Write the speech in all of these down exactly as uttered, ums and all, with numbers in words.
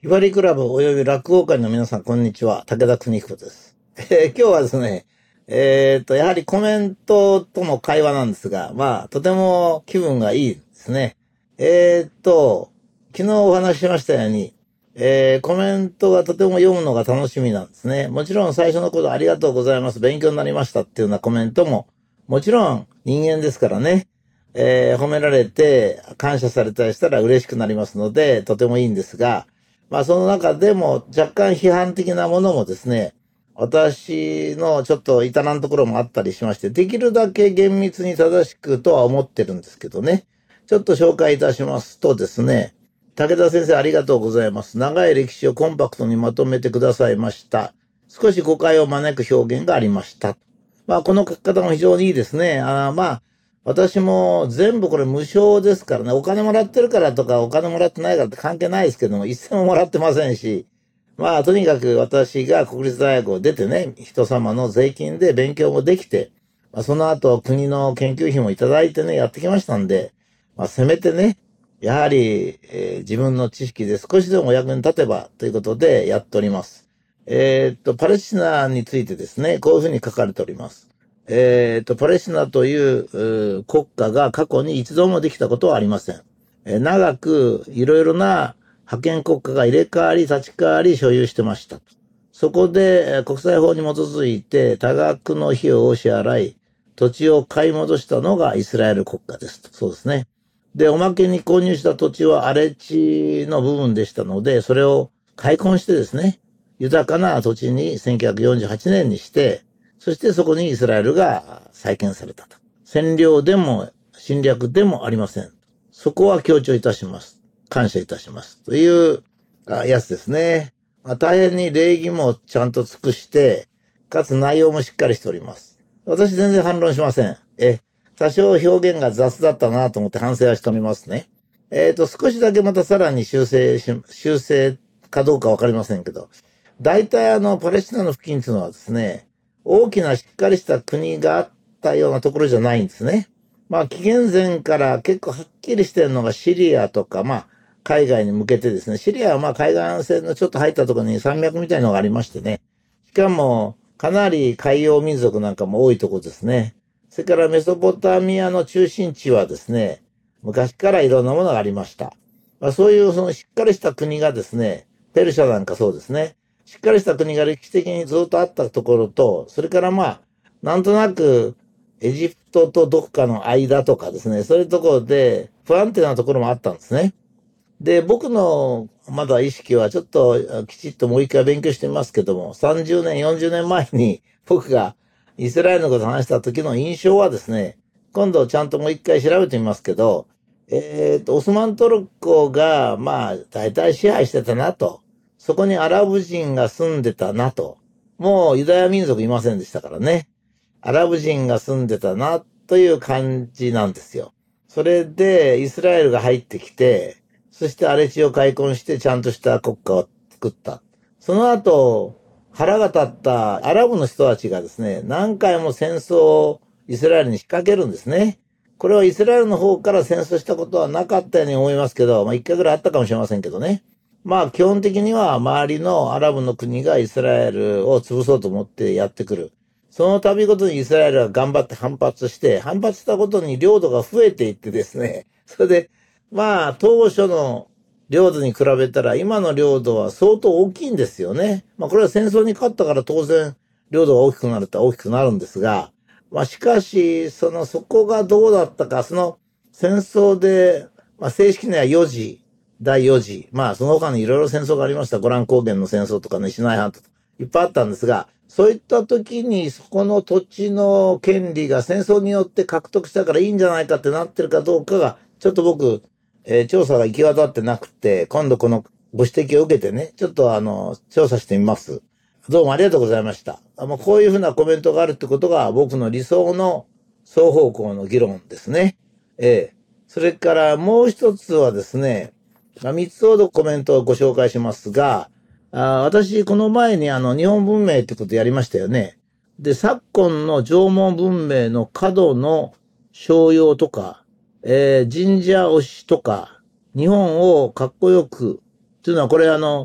ひばりクラブおよび落語会の皆さん、こんにちは。武田邦彦です。えー今日はですね、えーと、やはりコメントとの会話なんですが、まあ、とても気分がいいですね。えーと、昨日お話ししましたように、えーコメントがとても読むのが楽しみなんですね。もちろん最初のことありがとうございます。勉強になりましたっていうようなコメントも、もちろん人間ですからね。えー褒められて感謝されたりしたら嬉しくなりますので、とてもいいんですが、まあその中でも若干批判的なものもですね、私のちょっと至らんところもあったりしまして、できるだけ厳密に正しくとは思ってるんですけどね。ちょっと紹介いたしますとですね、武田先生ありがとうございます。長い歴史をコンパクトにまとめてくださいました。少し誤解を招く表現がありました。まあこの書き方も非常にいいですね。あまあ私も全部これ無償ですからね、お金もらってるからとかお金もらってないからって関係ないですけども、一銭ももらってませんし、まあとにかく私が国立大学を出てね、人様の税金で勉強もできて、まあ、その後国の研究費もいただいてね、やってきましたんで、まあせめてね、やはり、えー自分の知識で少しでもお役に立てばということでやっております。えーっと、パレスチナについてですね、こういうふうに書かれております。えっと、パレスチナといううー国家が過去に一度もできたことはありません。えー長くいろいろな覇権国家が入れ替わり立ち替わり所有してました。そこでえー国際法に基づいて多額の費用を支払い、土地を買い戻したのがイスラエル国家ですと。そうですね。で、おまけに購入した土地は荒れ地の部分でしたので、それを開墾してですね、豊かな土地にせんきゅうひゃくよんじゅうはちねんにして、そしてそこにイスラエルが再建されたと。占領でも侵略でもありません。そこは強調いたします。感謝いたします。というあやつですね。まあ、大変に礼儀もちゃんと尽くして、かつ内容もしっかりしております。私全然反論しません。え、多少表現が雑だったなと思って反省はしておりますね。えっと、少しだけまたさらに修正し、修正かどうかわかりませんけど、大体あの、パレスチナの付近というのはですね、大きなしっかりした国があったようなところじゃないんですね。まあ、紀元前から結構はっきりしてるのがシリアとか、まあ、海外に向けてですね、シリアはまあ海岸線のちょっと入ったところに山脈みたいなのがありましてね、しかも、かなり海洋民族なんかも多いところですね。それからメソポタミアの中心地はですね、昔からいろんなものがありました。まあ、そういうそのしっかりした国がですね、ペルシャなんかそうですね、しっかりした国が歴史的にずっとあったところと、それからまあ、なんとなくエジプトとどっかの間とかですね、そういうところで不安定なところもあったんですね。で、僕のまだ意識はちょっとあきちっともう一回勉強してみますけども、さんじゅうねん、よんじゅうねんまえに僕がイスラエルのことを話した時の印象はですね、今度ちゃんともう一回調べてみますけど、えっと、オスマントルコが、まあ、大体支配してたなと。そこにアラブ人が住んでたなと。もうユダヤ民族いませんでしたからね。アラブ人が住んでたなという感じなんですよ。それでイスラエルが入ってきて、そして荒れ地を開墾してちゃんとした国家を作った。その後、腹が立ったアラブの人たちがですね、何回も戦争をイスラエルに仕掛けるんですね。これはイスラエルの方から戦争したことはなかったように思いますけど、まあ一回ぐらいあったかもしれませんけどね。まあ基本的には周りのアラブの国がイスラエルを潰そうと思ってやってくる。その度ごとにイスラエルは頑張って反発して、反発したことに領土が増えていってですね、それで、まあ当初の領土に比べたら今の領土は相当大きいんですよね。まあこれは戦争に勝ったから当然領土が大きくなると大きくなるんですが、まあしかし、そのそこがどうだったか、その戦争で、まあ正式にはよじ、だいよじ、まあその他にいろいろ戦争がありました。ゴラン高原の戦争とかね、シナイ半島とかいっぱいあったんですが、そういった時にそこの土地の権利が戦争によって獲得したからいいんじゃないかってなってるかどうかが、ちょっと僕、えー調査が行き渡ってなくて、今度このご指摘を受けてね、ちょっとあの、調査してみます。どうもありがとうございました。あのこういうふうなコメントがあるってことが僕の理想の双方向の議論ですね。ええ。それからもう一つはですね、まあ、三つほどコメントをご紹介しますが、あ私、この前にあの、日本文明ってことやりましたよね。で、昨今の縄文文明の角の商用とか、えー神社推しとか、日本をかっこよく、というのはこれあの、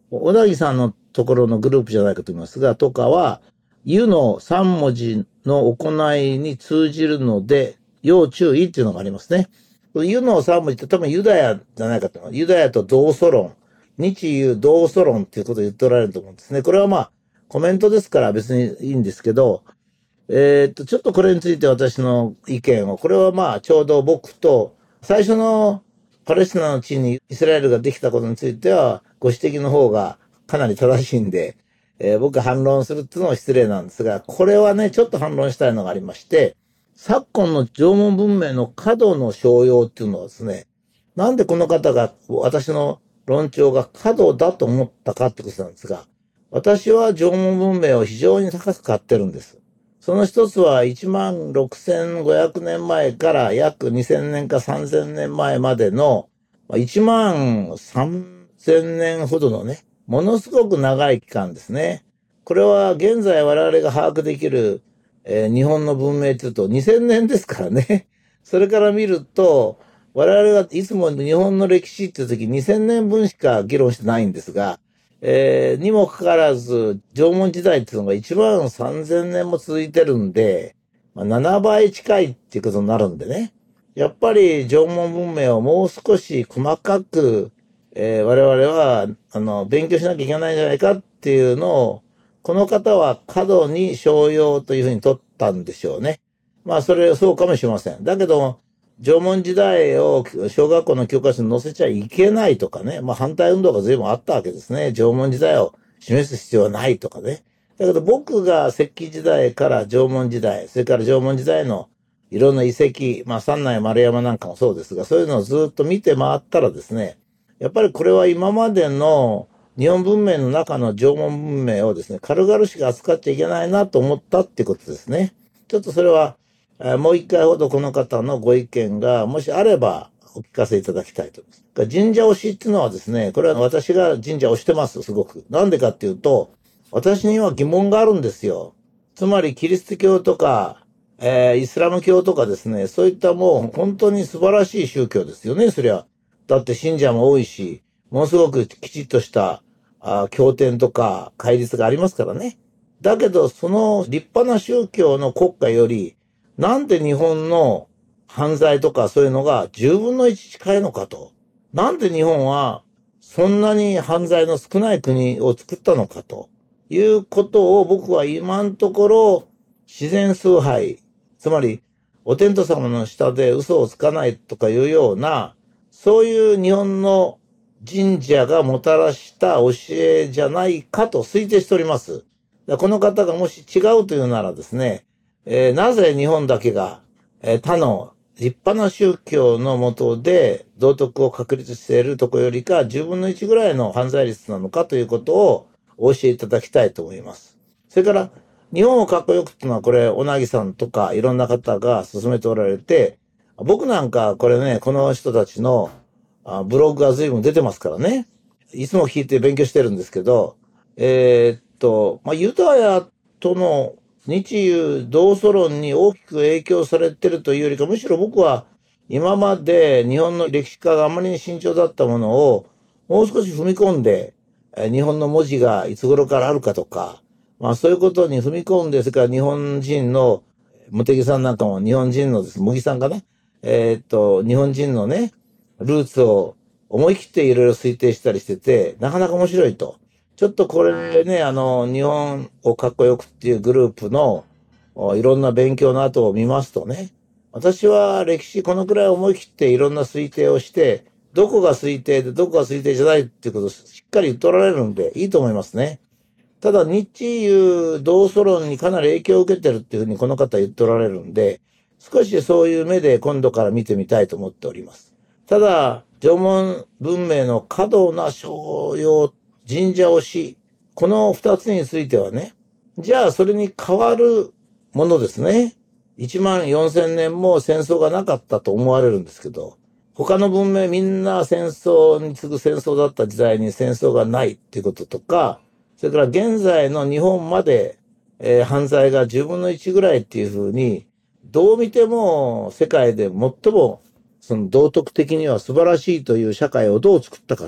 小田木さんのところのグループじゃないかと思いますが、とかは、湯の三文字の行いに通じるので、要注意っていうのがありますね。湯の三文字って多分ユダヤじゃないかと思う。ユダヤと同祖論。日ユ同祖論っていうことを言っておられると思うんですね。これはまあ、コメントですから別にいいんですけど、えーっと、ちょっとこれについて私の意見を、これはまあ、ちょうど僕と、最初のパレスチナの地にイスラエルができたことについては、ご指摘の方がかなり正しいんで、えー僕が反論するっていうのは失礼なんですが、これはね、ちょっと反論したいのがありまして、昨今の縄文文明の過度の商用っていうのはですね、なんでこの方が、私の論調が過度だと思ったかってことなんですが、私は縄文文明を非常に高く買ってるんです。その一つはいちまんろくせんごひゃくねんまえから約にせんねんかさんぜんねんまえまでのいちまんさんぜんねんほどのね、ものすごく長い期間ですね。これは現在我々が把握できる、えー日本の文明というとにせんねんですからね。それから見ると、我々がいつも日本の歴史っていう時にせんねんぶんしか議論してないんですが、えーにもかかわらず、縄文時代っていうのがいちまんさんぜんねんも続いてるんで、まあ、ななばい近いっていうことになるんでね。やっぱり縄文文明をもう少し細かく、えー我々は、あの、勉強しなきゃいけないんじゃないかっていうのを、この方は過度に商用というふうに取ったんでしょうね。まあ、それ、そうかもしれません。だけど、縄文時代を小学校の教科書に載せちゃいけないとかね。まあ反対運動が随分あったわけですね。縄文時代を示す必要はないとかね。だけど僕が石器時代から縄文時代、それから縄文時代のいろんな遺跡、まあ三内丸山なんかもそうですが、そういうのをずっと見て回ったらですね、やっぱりこれは今までの日本文明の中の縄文文明をですね、軽々しく扱っちゃいけないなと思ったってことですね。ちょっとそれはえーもう一回ほどこの方のご意見がもしあればお聞かせいただきたいと思います。神社推しっていうのはですね、これは私が神社推してます、すごく。なんでかっていうと、私には疑問があるんですよ。つまりキリスト教とか、えーイスラム教とかですね、そういったもう本当に素晴らしい宗教ですよね、そりゃ。だって信者も多いし、ものすごくきちっとしたあ経典とか戒律がありますからね。だけど、その立派な宗教の国家より、なんで日本の犯罪とかそういうのがじゅうぶんのいち近いのかと。なんで日本はそんなに犯罪の少ない国を作ったのかということを僕は今のところ自然崇拝、つまりお天道様の下で嘘をつかないとかいうような、そういう日本の神社がもたらした教えじゃないかと推定しております。この方がもし違うというならですね、えーなぜ日本だけが、えー他の立派な宗教のもとで道徳を確立しているところよりかじゅうぶんのいちぐらいの犯罪率なのかということをお教えいただきたいと思います。それから、日本をかっこよくっていうのはこれ、小なぎさんとかいろんな方が進めておられて、僕なんかこれね、この人たちのあブログが随分出てますからね。いつも聞いて勉強してるんですけど、えーっと、まあ、ユダヤとの日ユ同祖論に大きく影響されてるというよりか、むしろ僕は今まで日本の歴史家があまりに慎重だったものをもう少し踏み込んで、えー日本の文字がいつ頃からあるかとか、まあそういうことに踏み込んで、それから日本人の、茂木さんなんかも日本人のです、茂木さんかなえーっと、日本人のね、ルーツを思い切っていろいろ推定したりしてて、なかなか面白いと。ちょっとこれね、あの、日本をかっこよくっていうグループのおいろんな勉強の後を見ますとね、私は歴史このくらい思い切っていろんな推定をして、どこが推定でどこが推定じゃないっていうことをしっかり言っておられるんでいいと思いますね。ただ、日ユ同祖論にかなり影響を受けてるっていうふうにこの方言っておられるんで、少しそういう目で今度から見てみたいと思っております。ただ、縄文文明の過度な商用、神社推し、この二つについてはね、じゃあそれに代わるものですね。いちまんよんせんねんも戦争がなかったと思われるんですけど、他の文明みんな戦争に次ぐ戦争だった時代に戦争がないっていうこととか、それから現在の日本まで、えー犯罪がじゅうぶんのいちぐらいっていうふうに、どう見ても世界で最もその道徳的には素晴らしいという社会をどう作ったかと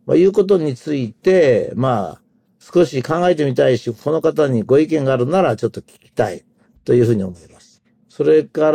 まあ、いうことについて、まあ、少し考えてみたいし、この方にご意見があるならちょっと聞きたいというふうに思います。それから、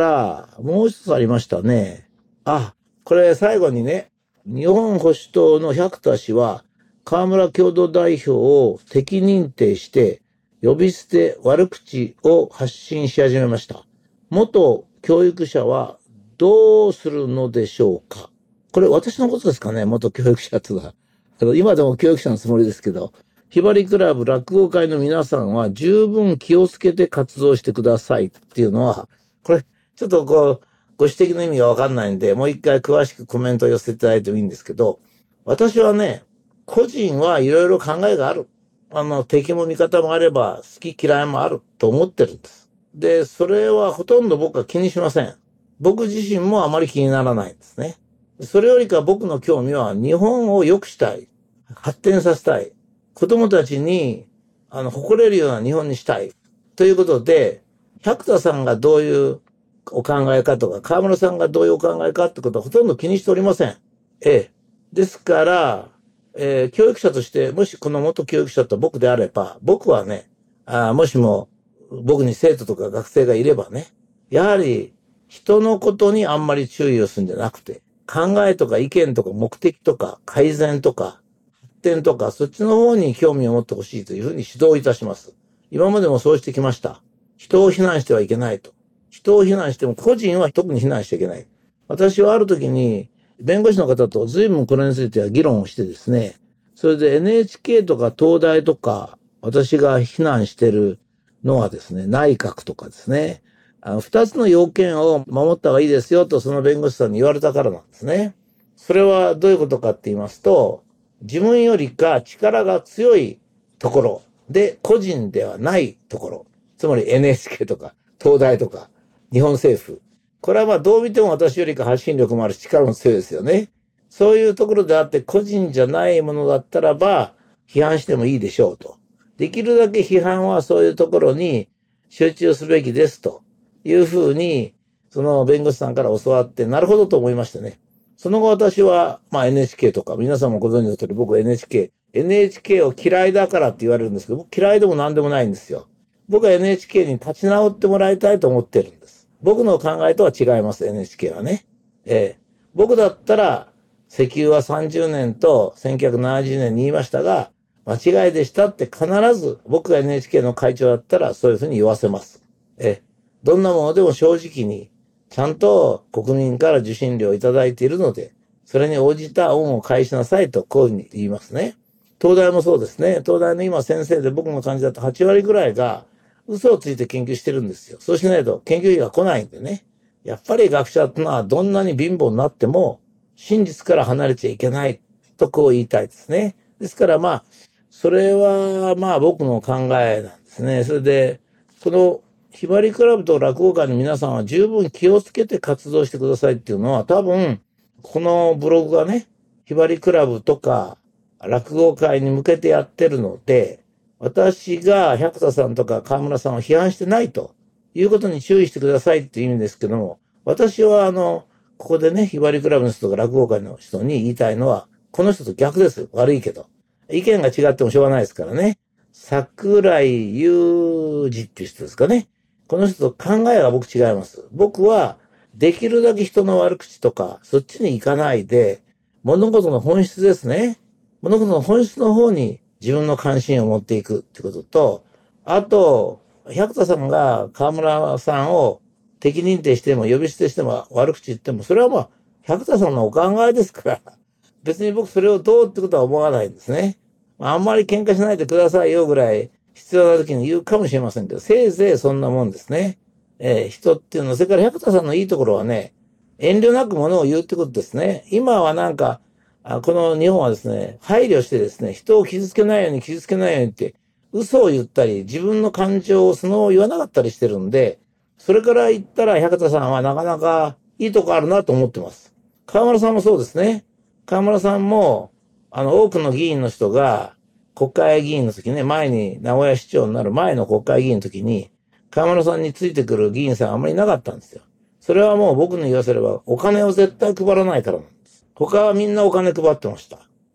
もう一つありましたね。あ、これ最後にね、日本保守党の百田氏は、河村共同代表を敵認定して、呼び捨て悪口を発信し始めました。元教育者はどうするのでしょうか。これ私のことですかね、元教育者っていうのは。今でも教育者のつもりですけど、ひばりクラブ落語会の皆さんは十分気をつけて活動してくださいっていうのは、これちょっとこう、ご指摘の意味がわかんないんで、もう一回詳しくコメントを寄せていただいてもいいんですけど、私はね、個人はいろいろ考えがある。あの、敵も味方もあれば、好き嫌いもあると思ってるんです。で、それはほとんど僕は気にしません。僕自身もあまり気にならないんですね。それよりか僕の興味は日本を良くしたい。発展させたい。子供たちに、あの、誇れるような日本にしたい。ということで、百田さんがどういうお考えかとか、河村さんがどういうお考えかってことはほとんど気にしておりません。ええ。ですから、えー、教育者として、もしこの元教育者と僕であれば、僕はね、あもしも僕に生徒とか学生がいればね、やはり人のことにあんまり注意をするんじゃなくて、考えとか意見とか目的とか改善とか発展とかそっちの方に興味を持ってほしいというふうに指導いたします。今までもそうしてきました。人を非難してはいけないと。人を非難しても個人は特に非難しちゃいけない。私はある時に弁護士の方と随分これについては議論をしてですね、それで エヌエイチケー とか東大とか私が非難してるのはですね、内閣とかですね、あの二つの要件を守った方がいいですよとその弁護士さんに言われたからなんですね。それはどういうことかって言いますと、自分よりか力が強いところで個人ではないところ、つまり エヌエイチケー とか東大とか日本政府、これはまあどう見ても私よりか発信力もあるし力も強いですよね。そういうところであって個人じゃないものだったらば批判してもいいでしょうと。できるだけ批判はそういうところに集中すべきですというふうにその弁護士さんから教わってなるほどと思いましてね。その後私はまあ エヌエイチケー とか皆さんもご存知の通り僕は エヌエイチケー、エヌエイチケー を嫌いだからって言われるんですけど僕嫌いでも何でもないんですよ。僕は エヌエイチケー に立ち直ってもらいたいと思ってるんです。僕の考えとは違います、エヌエイチケー はね。ええ、僕だったら、石油はさんじゅうねんとせんきゅうひゃくななじゅうねんに言いましたが、間違いでしたって必ず僕が エヌエイチケー の会長だったらそういうふうに言わせます。ええ、どんなものでも正直に、ちゃんと国民から受信料をいただいているので、それに応じた恩を返しなさいとこういうふうに言いますね。東大もそうですね。東大の今先生で僕の感じだとはち割ぐらいが嘘をついて研究してるんですよ。そうしないと研究費が来ないんでね。やっぱり学者ってのはどんなに貧乏になっても真実から離れちゃいけないとこう言いたいですね。ですからまあ、それはまあ僕の考えなんですね。それで、このひばりクラブと落語会の皆さんは十分気をつけて活動してくださいっていうのは多分、このブログがね、ひばりクラブとか落語会に向けてやってるので、私が百田さんとか河村さんを批判してないということに注意してくださいっていう意味ですけども、私はあの、ここでね、ひばりクラブの人とか落語会の人に言いたいのは、この人と逆です。悪いけど。意見が違ってもしょうがないですからね。桜井雄二っていう人ですかね。この人と考えが僕違います。僕は、できるだけ人の悪口とか、そっちに行かないで、物事の本質ですね。物事の本質の方に自分の関心を持っていくってことと、あと、百田さんが河村さんを敵認定しても呼び捨てしても悪口言っても、それはまあ、百田さんのお考えですから、別に僕それをどうってことは思わないんですね。あんまり喧嘩しないでくださいよぐらい必要な時に言うかもしれませんけど、せいぜいそんなもんですね。えー、人っていうのは、それから百田さんのいいところはね、遠慮なくものを言うってことですね。今はなんか、あこの日本はですね、配慮してですね、人を傷つけないように傷つけないようにって嘘を言ったり、自分の感情をその言わなかったりしてるんで、それから言ったら百田さんはなかなかいいとこあるなと思ってます。河村さんもそうですね。河村さんも、あの、多くの議員の人が、国会議員の時ね、前に名古屋市長になる前の国会議員の時に、河村さんについてくる議員さんあんまりいなかったんですよ。それはもう僕に言わせれば、お金を絶対配らないからなんです。他はみんなお金配ってました。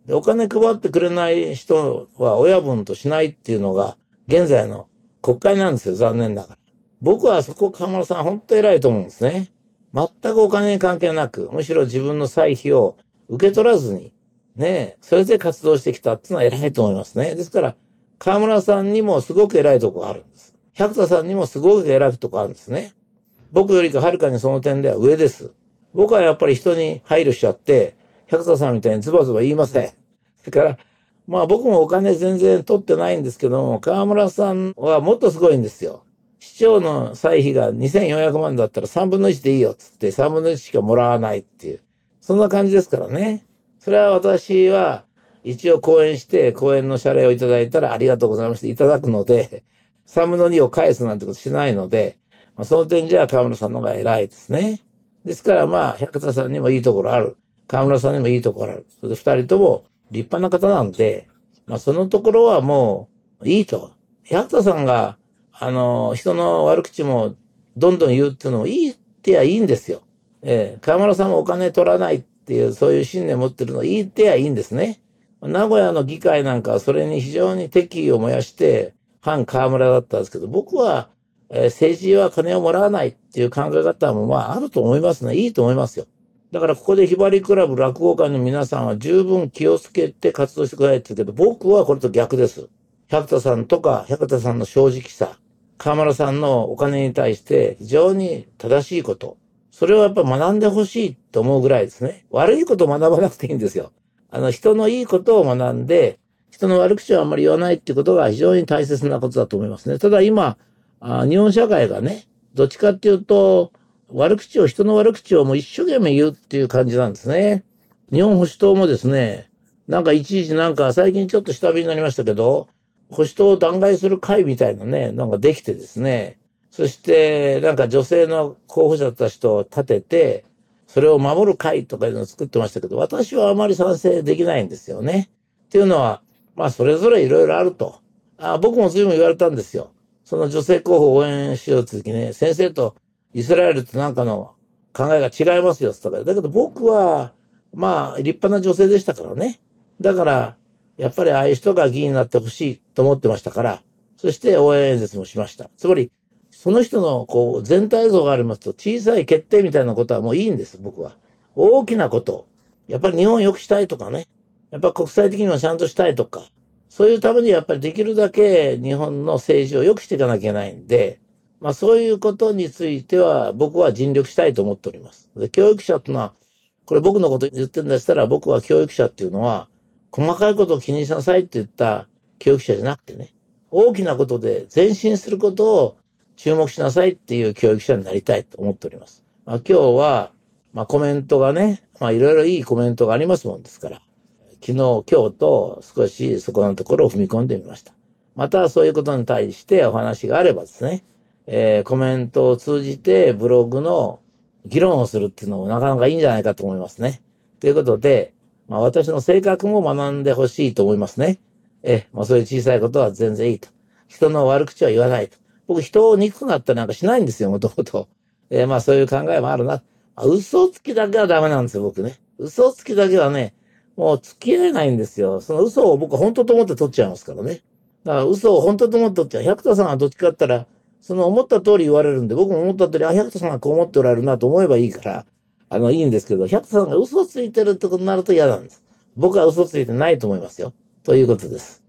で、お金配ってくれない人は親分としないっていうのが、現在の国会なんですよ、残念ながら。僕はそこ、河村さん、本当偉いと思うんですね。全くお金に関係なく、むしろ自分の歳費を受け取らずに、ね、それで活動してきたっていうのは偉いと思いますね。ですから、河村さんにもすごく偉いところがあるんです。百田さんにもすごく偉いところがあるんですね。僕よりかはるかにその点では上です。僕はやっぱり人に配慮しちゃって、百田さんみたいにズバズバ言いません。だから、まあ僕もお金全然取ってないんですけども、河村さんはもっとすごいんですよ。市長の歳費がにせんよんひゃくまんだったらさんぶんのいちでいいよっつってさんぶんのいちしかもらわないっていう。そんな感じですからね。それは私は一応講演して講演の謝礼をいただいたらありがとうございましたいただくので、さんぶんのにを返すなんてことしないので、まあ、その点じゃ河村さんの方が偉いですね。ですからまあ、百田さんにもいいところある。河村さんにもいいところある。それで二人とも立派な方なんで、まあそのところはもういいと。百田さんが、あの、人の悪口もどんどん言うっていうのもいいってはいいんですよ。ええ、河村さんもお金取らないっていう、そういう信念を持ってるのいいってはいいんですね。名古屋の議会なんかはそれに非常に敵意を燃やして、反河村だったんですけど、僕は、えー、政治は金をもらわないっていう考え方もまああると思いますね。いいと思いますよ。だからここでひばりクラブ落語会の皆さんは十分気をつけて活動してくださいって言うけど、僕はこれと逆です。百田さんとか百田さんの正直さ、河村さんのお金に対して非常に正しいこと。それをやっぱ学んでほしいと思うぐらいですね。悪いことを学ばなくていいんですよ。あの人のいいことを学んで、人の悪口をあんまり言わないっていうことが非常に大切なことだと思いますね。ただ今、あ日本社会がね、どっちかっていうと、悪口を、人の悪口をもう一生懸命言うっていう感じなんですね。日本保守党もですね、なんか一時なんか最近ちょっと下火になりましたけど、保守党を弾劾する会みたいなね、なんかできてですね、そしてなんか女性の候補者たちと立てて、それを守る会とかいうのを作ってましたけど、私はあまり賛成できないんですよね。っていうのは、まあそれぞれいろいろあると。あ僕も随分言われたんですよ。その女性候補を応援しようときね、先生とイスラエルとなんかの考えが違いますよって言ったから。だけど僕は、まあ立派な女性でしたからね。だから、やっぱりああいう人が議員になってほしいと思ってましたから、そして応援演説もしました。つまり、その人のこう全体像がありますと小さい決定みたいなことはもういいんです、僕は。大きなこと。やっぱり日本を良くしたいとかね。やっぱ国際的にもちゃんとしたいとか。そういうためにやっぱりできるだけ日本の政治を良くしていかなきゃいけないんで、まあそういうことについては僕は尽力したいと思っております。で、教育者ってのは、これ僕のこと言ってるんでしたら僕は教育者っていうのは、細かいことを気にしなさいって言った教育者じゃなくてね、大きなことで前進することを注目しなさいっていう教育者になりたいと思っております。まあ、今日は、まあ、コメントがね、まあ、いろいろいいコメントがありますもんですから、昨日、今日と少しそこのところを踏み込んでみました。またそういうことに対してお話があればですね、えー、コメントを通じてブログの議論をするっていうのもなかなかいいんじゃないかと思いますね。ということで、まあ、私の性格も学んでほしいと思いますね。え、まあ、そういう小さいことは全然いいと。人の悪口は言わないと。僕、人を憎くなったりなんかしないんですよ、もともと。えー、まあ、そういう考えもあるな。まあ、嘘つきだけはダメなんですよ、僕ね。嘘つきだけはね、もう付き合えないんですよ。その嘘を僕は本当と思って取っちゃいますからね。だから嘘を本当と思って取っちゃう。百田さんはどっちかって言ったら、その思った通り言われるんで、僕も思った通り、あ、百田さんがこう思っておられるなと思えばいいから、あの、いいんですけど、百田さんが嘘をついてるってことになると嫌なんです。僕は嘘ついてないと思いますよ。ということです。